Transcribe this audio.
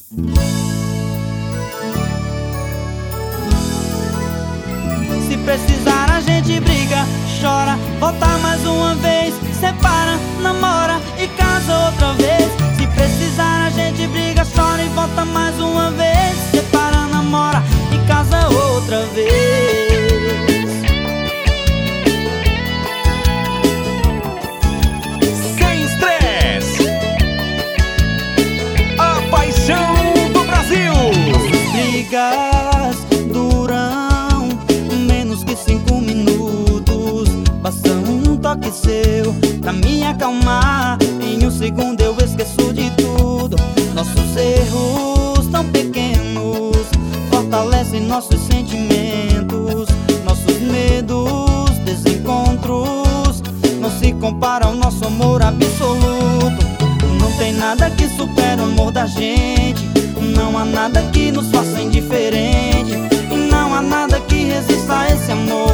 Se precisar a gente briga, chora, volta mais uma vez, separa, namora e casa outra vez. Se precisar a gente briga, chora e volta mais uma vez, separa, namora e casa outra vez. Sem estresse, a paixão do Brasil. Nossas brigas duram menos que 5 minutos. Basta um toque seu pra me acalmar. Em um segundo eu esqueço de tudo. Nossos erros tão pequenos fortalecem nossos sentimentos. Nossos medos, desencontros não se compara ao nosso amor absoluto. Não tem nada que supere o amor da gente. Não há nada que nos faça indiferente. E não há nada que resista a esse amor.